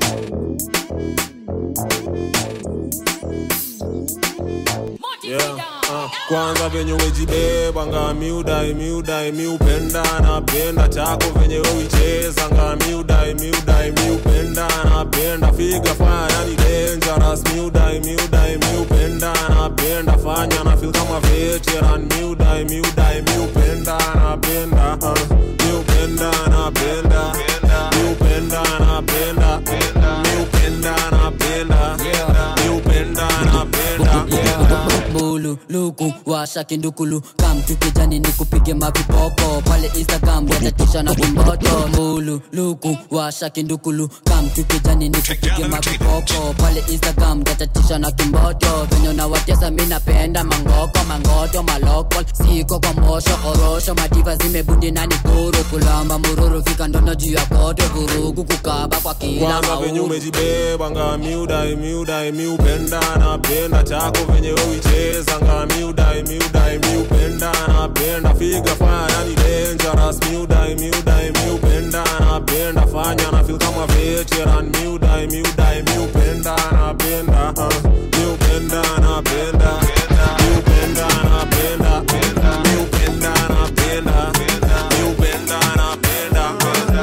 T: Yeah. Kwanza venye wejibeba nga miudai miupenda napenda chako venye uicheza nga miudai miupenda napenda figa fanya ni dangerous miudai miupenda napenda fanya na feel kama veteran miudai miupenda napenda miupenda napenda miupenda napenda miupenda napenda miupenda napenda
U: Mbulu, luku, washa kindukulu. Kam tukijani nikupige mavipopo. Pale Instagram watatisha na kumboto. Mbulu, luku, washa kindukulu. Kam tukijani nikupige mavipopo. Pale Instagram watatisha na kimboto. Venyo na watesa mina penda mangoko. Mangoto, maloko, siko kwa mosho. Orosho, madiva zimebundi na nikuru. Kulamba mururu, fika ndono juu ya kote. Vurugu kukaba kwa kila mauru.
T: Kwanza venye umejibeba nga miudai miupenda napenda chako venye uicheza nga miudai miupenda napenda figa fanya ni dangerous miudai miupenda napenda fanya na feel kama veteran miudai miupenda napenda miupenda napenda miupenda napenda miupenda napenda miupenda napenda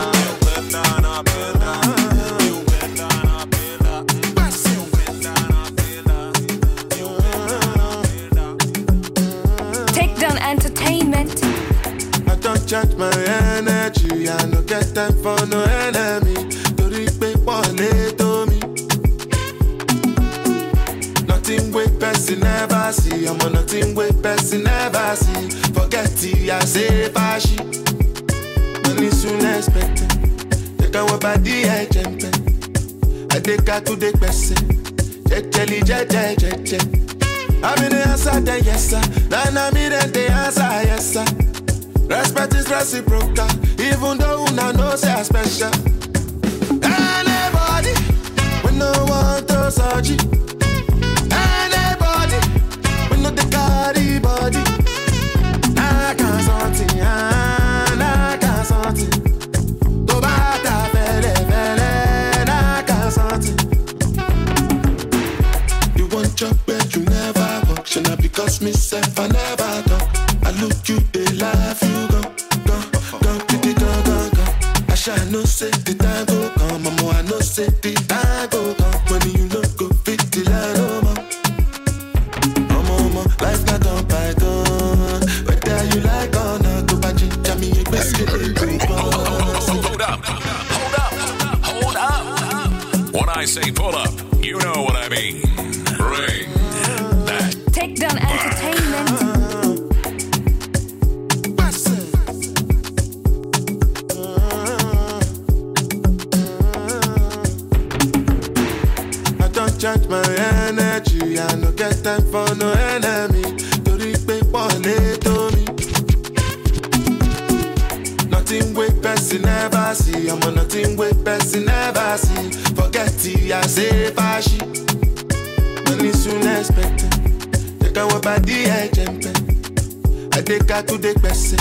A: Take Down Entertainment.
D: I don't charge my energy. I no get time for no enemy. Tori pe pole to me. Nothing with person never see. I'm on nothing with person never see. Forget it, I say fashi. Money soon expected. They can work by the agent. I take her to the person. Je. I'm in the answer, then yes sir. Then I'm in the answer, yes sir. Respect is reciprocal, even though una know say I special. Anybody, we no want to search it. Anybody, we no the carry body. I can't something, I can't something. To bata fele, I can't something. You want your bed, you never walk. Should not because myself I never talk. I look you, they laugh, you go. I shall no say the time go come. Mama, I no say the time go come. Money you no go fit till I no more. Mama, life not on python. Whether you like or not, go back to me, you best get it.
B: Hold up. When I say pull up, you know what I mean. Bring that.
A: Take Down Entertainment.
D: I don't charge my energy. I no get time for no enemy. Tori pe pole to me. Nothing with person never see. I'm on nothing with person never see. Forget it, I say fashi. Money soon expected. They can work by the agent. I take her to the person.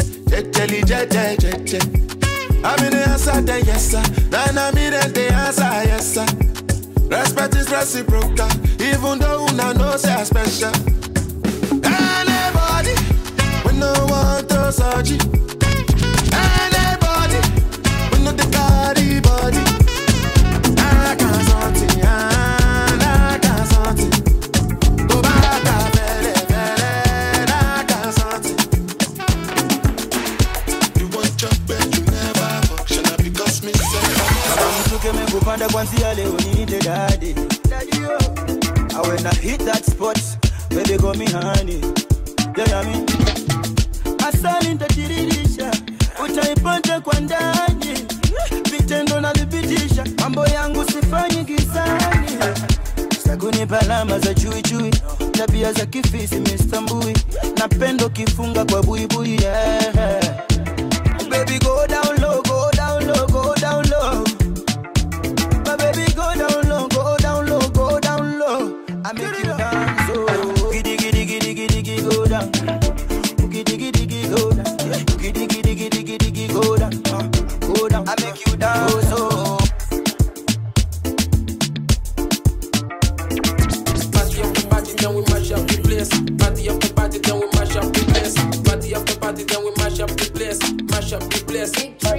D: Je. I'm in the answer, then yes sir. Then I'm in the answer, yes sir. Respect is reciprocal, even though una know say I special. Anybody, we no want to search it. Anybody, we no the carry body. I can't something, I can't something. Go back to I can't something. You want your bed, you never fuck. Should not because me say
Q: Mtuke mekupanda kwanzia leo niite daddy. I when I hit that spot, baby call me honey. Yeah, I mean. Asali nitatirisha, utaipata kwa ndani. Vitendo na vipitisha, mambo yangu sifanyi gizani. Saguni palama za chui, tabia za kifisi mistambui. Napendo kifunga kwa buibui, yeah. Baby go down low, go down low, go down low. My baby go down low, go down low, go down low. I make you dance, oh. Giddy, giddy, giddy, giddy.
M: down. Boogie diggy diggy go down. Boogie diggy diggy diggy diggy go down. Go down. I make you dance. Oh.
E: Party after party, then we mash up the place. Party after party, then we mash up the place. Party after party, then we mash up the place. Mash up the place.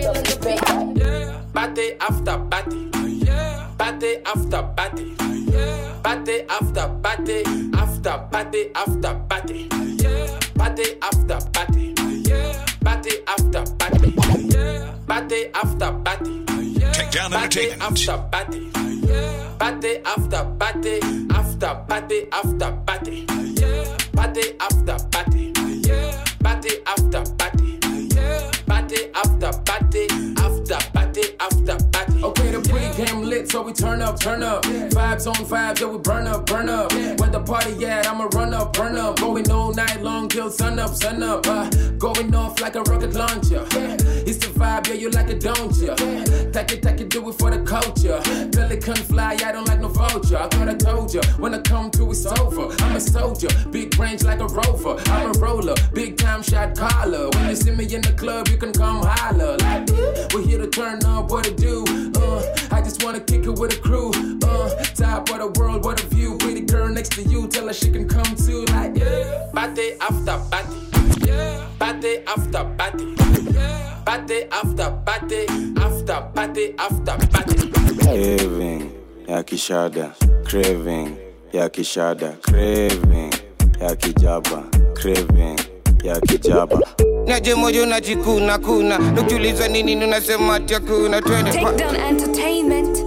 E: Yeah. Party after party. Yeah. Party after party. Yeah. Party after party. After party after party. Yeah. Party after party. Yeah. Party after party. Yeah. Party after party.
B: Take down entertainment.
E: After party. Yeah. Party after party. After party after party. Yeah. Party after party. Yeah. Party after party. Yeah. Party after party. After party after party. Okay, the pregame lit, so we turn up, turn up. Vibes on vibes, yeah, we burn up, burn up. Where the party at, I'ma run up, burn up. Going all night long till sun up, sun up. Going off like a rocket launcher. It's the vibe, yeah, you like it, don't ya? Take it, do it for the culture. Pelican fly, I don't like no vulture. I thought I told ya, when I come through, it's over. I'm a soldier, big range like a rover. I'm a roller, big time shot caller. When you see me in the club, you can come holler. Like, we're here to turn up, what to do. I just wanna kick it with a crew. Top of the world, what a view. Pretty girl next to you, tell her she can come too. Like, yeah. Party after party. Yeah. Party after party. Yeah. Party after party. After party after party.
Q: Craving, ya kishada. Craving, ya kishada. Craving, ya kijaba. Craving, ya kijaba.
H: Naje moyo najikuna kuna. Nukiuliza nini unasema ati hakuna. Twende
A: Take down entertainment.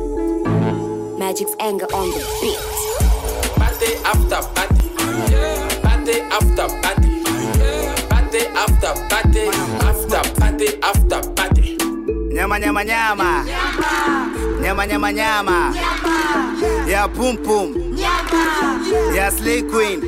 A: Magic's anger on the beat.
E: Party after party. Yeah. Party after party. Yeah. Party after party. After party after party.
H: Nyama nyama nyama. Nyama nyama nyama. Ya pum pum. Ya slay queen.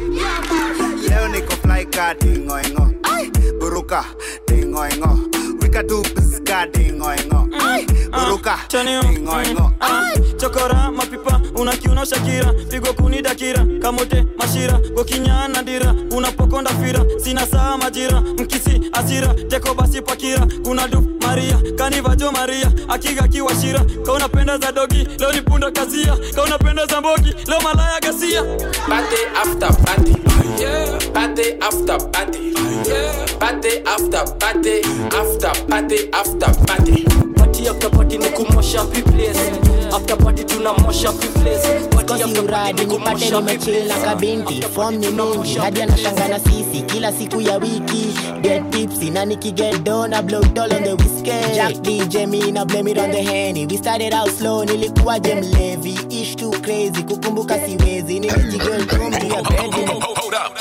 H: Leo niko fly car dingo ingo. Buruka dingo ingo. Wika tu piska dingo ingo. Buruka dingo ingo.
V: Chokora mapipa unakiuna Shakira pigo kunidakira kamote mashira gokinyana dira unapokonda fira sina saa majira mkisi asira teko basi pakira kuna du Maria kaniva jo Maria akiga kiwashira kauna penda za dogi leo nipunda kazia kauna penda za mbogi leo malaya gasia.
E: Party after party. Yeah. Party after party. Yeah. Party after party. After party after party.
V: Party after party ni kumosha place. After party tunamosha place.
W: Kosi uradi nipate nimechill na kabinti. Form ni mingi hadi anashanga na sisi kila siku ya wiki. Get tipsy na nikiget down na blow it all on the whiskey. Jack DJ me na blame it on the Henny. We started out slow nilikuwa jemlevi. Ish too crazy kukumbuka siwezi. Nilijigirl kumbi ya bed.
B: Hold up.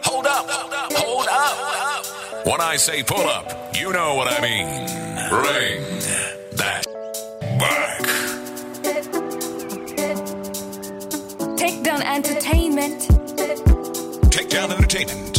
B: When I say pull up, you know what I mean. Bring that back.
A: Take down entertainment.
B: Take down entertainment.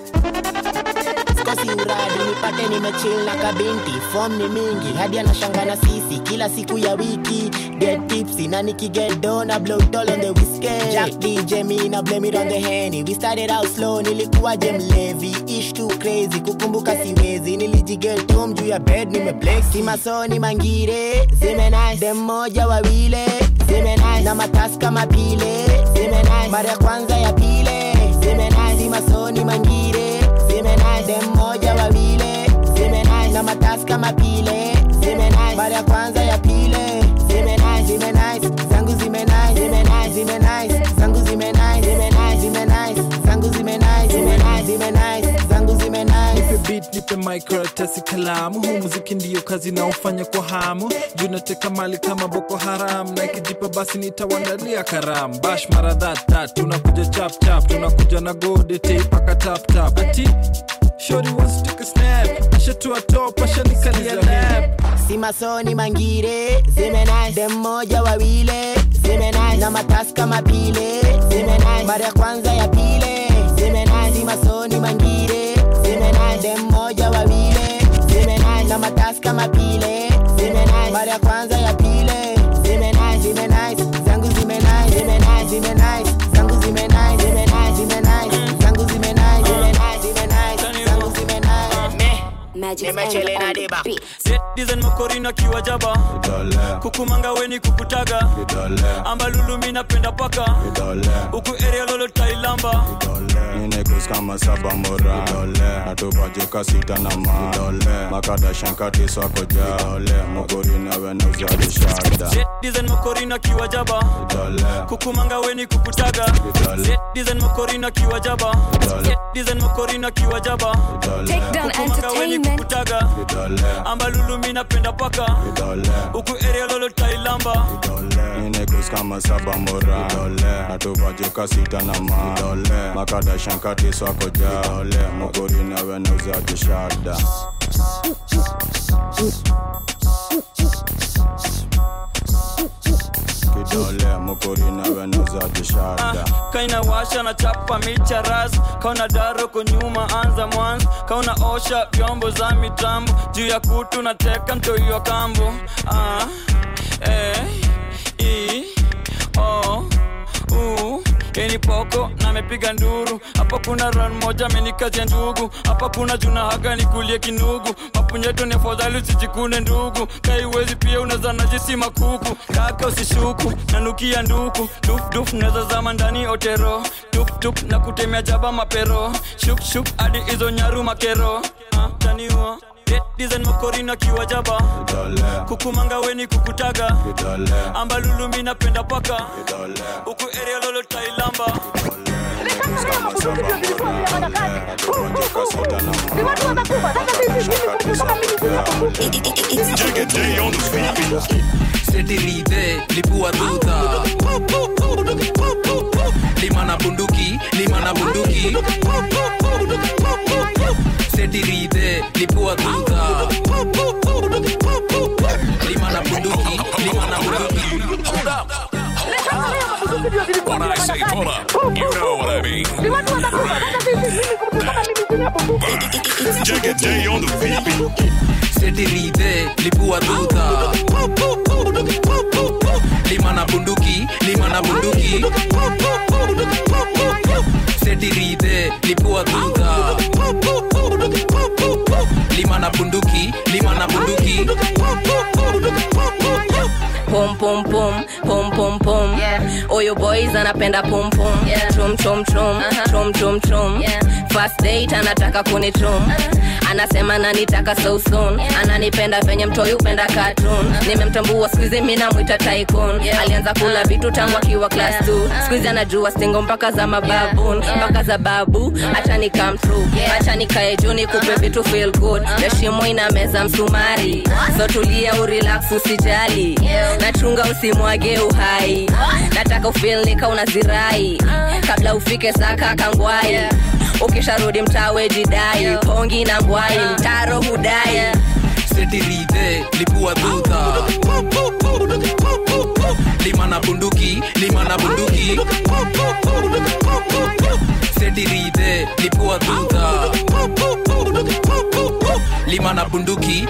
W: Kosi uradi nipate nimechill na kabinti. Form ni mingi hadi anashanga na sisi kila siku ya wiki. Get tipsy na nikiget down na blow it all on the whiskey. Jack DJ me na blame it on the Henny. We started out slow nilikuwa jemlevi. Ish too crazy kukumbuka siwezi. Nilijigel tom juu ya bed nimeplex. Simasoni mangire zime nice. Dem moja wawile zime nice. Na matasi kama pile zime nice. Mara ya kwanza ya pile zime nice. Simasoni mangire zime nice. Dem moja wawile zime nice. Na matasi kama pile zime nice. Mara ya kwanza ya pile zime nice. Zime nice. Zangu zime nice. Zime nice. Zime nice. Zangu zime nice. Zime nice. Zime nice. Zangu zime nice. Zime nice. Zime nice. Zangu zime nice.
L: Nipe beat, nipe mic, karatasi kalamu. Huu muziki ndiyo kazi na ufanya kwa hamu. Juu nateka mali kama Boko Haram. Na ikijipa basi nitawandalia karamu. Bash mara that tunakuja chap chap. Tunakuja na gode tape paka tap tap. Ati shorty wants to take a snap. Asha to a top, asha nikalia lap.
W: Simasoni mangire zime nice. Dem moja wawile zime nice. Na matasi kama pile zime nice. Mara ya kwanza ya pile zime nice. Simasoni mangire zime nice. Dem moja wawile zime nice. Na matasi kama pile zime nice. Mara ya kwanza ya pile zime nice. Zime nice. Zangu zime nice. Zime nice. Zime nice. Zangu zime nice. Zime nice. Zime nice. Zangu zime nice. Zime nice. Zime
A: Magic's
W: nimechele
A: anger
W: na
A: on the
W: diba.
A: beat.
V: Design mokorina kiwajaba kukumanga weni kukutaga amba lulu mina penda paka uku area lolo tailamba
F: Ninekus kama saba mora Natubajika sita na ma Makada shankati swako ja Mokorina wena uzadi shada
V: Design mokorina kiwajaba kukumanga weni kukutaga Design mokorina kiwajaba Design mokorina kiwajaba kukumanga weni kukutaga amba lulu mina penda paka uku area lolo tailamba
F: Ninekus kama saba mora Natubajika sita na ma Makada shankati swako ja Mokorina wena uzadi shada Kidole mokorina wena uzadi shada
V: Kaina washa na chapa micha ras Kauna daro kunyuma anza mwanzo Kauna osha vyombo za mitambo Juu ya kutu na teka mtoi wa kambo Yeni poko na mepiga nduru Hapa kuna run moja menikazi ya ndugu Hapa kuna juna haga ni kulie kinugu Mapunyeto ni afadhali usijikune ndugu Kaiwezi pia unazana jisi makuku Kaka usishuku na nukia nduku Duf duf neza zama ndani otero Tup tup na kutemea jaba mapero Shuk shuk adi izo nyaru makero Taniwa Design mokorina kiwajaba kukumanga weni kukutaga amba lulu mina penda paka uku area lolo tailamba
I: Setiride lipua duta Lima na bunduki Setiride lipua duta Lima na bunduki
B: Hold up. When I say pull up, you know what I mean.
I: Jagged Day on the beat. Setiride lipua duta Lima na bunduki Setiride lipua duta Lima na bunduki
K: Pom pom pom, pom pom pom. Oyo boys anapenda pom pom. Chum chum chum, chum chum chum. First date anataka kunichum. Anasema nanitaka so soon. Ananipenda venye mtoyu penda cartoon. Nimemtambua squeeze mimi namuita tycoon. Alianza kula vitu tangu akiwa class 2. Squeeze anajua stingo mpaka za mababoon, mpaka za babu. Acha ni come true. Acha nikae juu nikupe vitu feel good. Heshima ina meza msumari. So tulia urelax usijali. Nachunga usimwage uhai. Nataka ufeel nika unazirai. Kabla ufike saka kangwai. Ukisharudi mtawe jidai. Pongi na ngwai mtaro hudai.
I: Setiride lipua duta Lima na bunduki Setiride lipua duta Lima na bunduki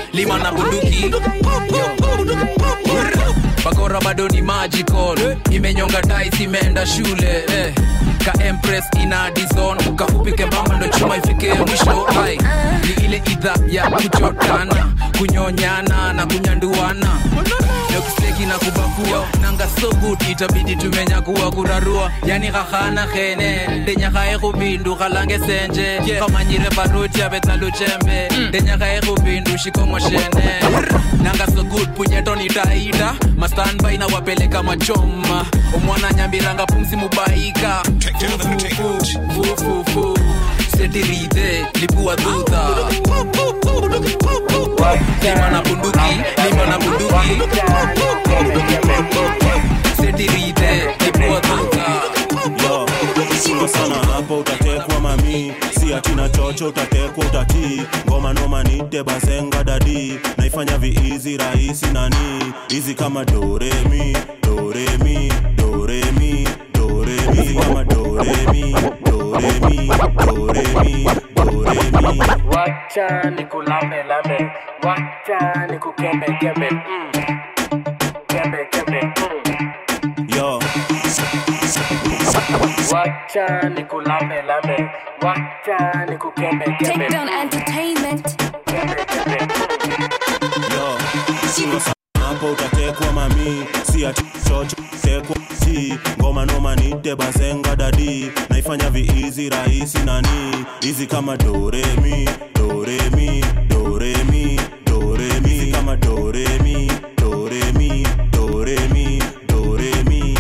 I: Bakora bado ni magical Imenyonga dice imeenda shule Ka Empress ina dizon Kafupike mama ndo chuma ifike mwisho Ni ile idha ya kuchotana Kunyonyana na kunyanduana Leo kiseki na kubafua Nanga so good itabidi tumenya kuwa kurarua Yani kakana khene Denya khae kubindu kalange senje Kamanyire baruti ya betalo chembe Denya khae kubindu shikomo shene Nanga so good punyeto ni taida Mastanby na wapeleka machoma Omwana nyambiranga pumzi mubaika Fufu Setiride lipua duta Lima na bunduki Setiride lipua duta
X: Yo, sio sana hapo utatekwa mami. Si atina chocho utatekwa utatii. Ngoma noma nite bazenga dadi. Naifanya vi-easy rahisi nani. Easy kama do re mi. Easy kama do re mi.
O: Wacha nikulambe Wacha nikukembe
X: Yo
O: Wacha nikulambe Wacha nikukembe
A: Take down entertainment.
X: hapo utatekwa mami, si ati chocho tekwa si ngoma noma nite bazenga dadi, naifanya easy rahisi nani, easy kama do re mi do re mi do re mi do re mi, kama do re mi do re mi do re mi do re mi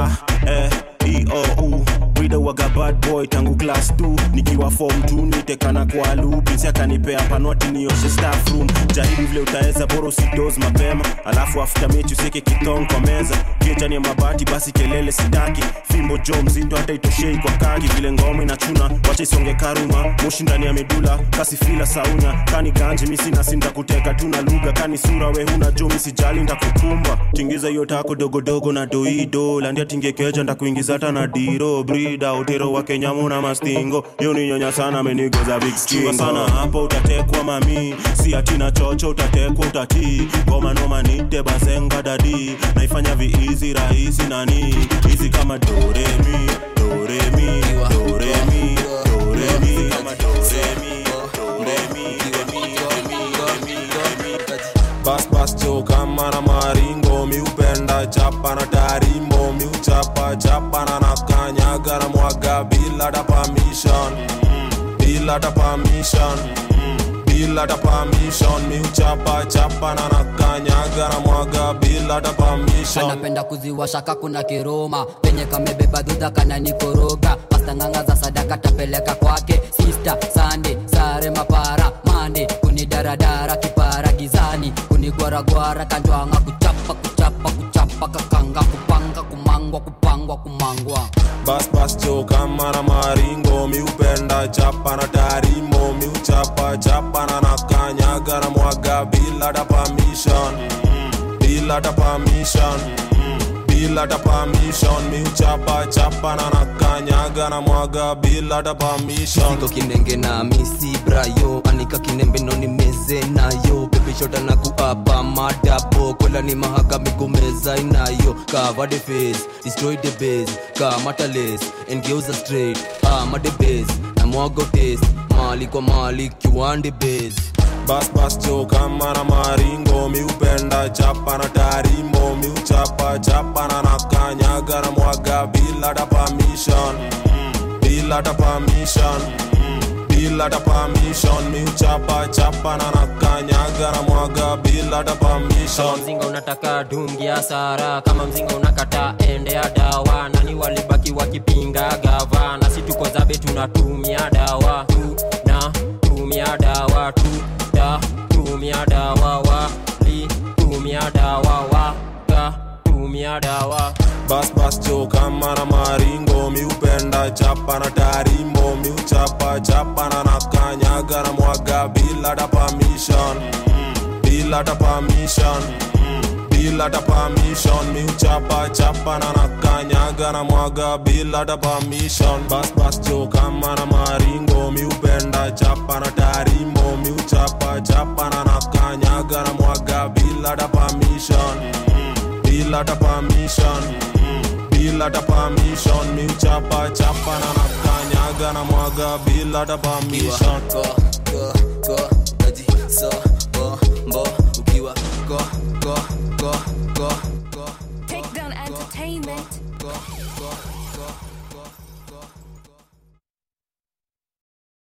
X: E-O-U Brida waga bad boy tangu class 2 nikiwa form 2 nitekana kwa loop Pinsi akanipea panwati nioshe staff room Jahidi vile utaeza boro sidoz mapema Alafu after mechi useke kitong kwa meza Keja ni mabati basi kelele sitaki Fimbo jo mzito hata itoshei kwa kaki Vile ngome inachuna wacha isonge karuma Moshi ndani ya medula kasi fila saunya Kani ganji misi na sinda kuteka tuna lugha Kani sura we huna jo misi jali nda kukumba Tingiza yotako dogo dogo na doido Landia tinge keja nda kuingiza hata na diro Brida utero wa Kenyamu na mastingo Yoni nyonya sana menigoza big skingo sana hapo utatekwa mami Si atina chocho utatekwa utati Goma noma nite bazenga dadi Naifanya easy rahisi nani Easy kama do re mi do re mi do re mi do re mi kama do re mi do re mi Bas jo kama na maringo mi upenda chapa na tarimbo mi uchapa chapa na nakanyaga na mwaga bila da permission bila da permission bila da permission mi uchapa chapa na nakanyaga na mwaga bila da permission
U: anapenda kuziwasha kuna kiroma penye kamebeba dudha kana nikoroga pasta nganga za sadaka tapeleka kwake sister Sunday sare mapara mande kunidaradara kipara gizani kunigwaragwara kanjwanga kuchapa kuchapa kuchapa kakanga kupanga kumangwa kupangwa kumangwa
X: Bas jo kama na maringo mi upenda chapa na tarimo mi uchapa chapa na nakanyaga na mwaga bila da permission bila da permission bila da permission mi uchapa chapa na nakanyaga na mwaga bila da permission
C: Siko kinenge na misi brayo anika kinembe no ni meze nayo baby shota na kuapa madabo kola ni mahaka migomeza inayo cover the face destroy the base kama tales and girls are straight the base na mwago taste mali kwa mali kiwande base
X: Bas jo kama na maringo mi upenda chapa na tarimo mi uchapa chapa na nakanyaga na mwaga bila da permission bila da permission bila da permission mi uchapa chapa na nakanyaga na mwaga bila da permission
S: kama mzinga unataka dungi ya sara kama mzinga unakata ende ya dawa nani walibaki wakipinga gava na si tuko zabe tunatumia dawa tumia dawa tumia dawa wali tumia dawa waka tumia dawa
X: Bas jo kama na maringo mi upenda chapa na tarimo mi uchapa chapa na nakanyaga na mwaga bila da permission bila da permission bila da permission mi uchapa chapa na nakanyaga na mwaga bila da permission Bas jo kama na maringo mi upenda chapa na tarimo mi uchapa chapa na nakanyaga na mwaga bila da permission bila da permission bila da permission mi uchapa chapa na nakanyaga na mwaga bila da permission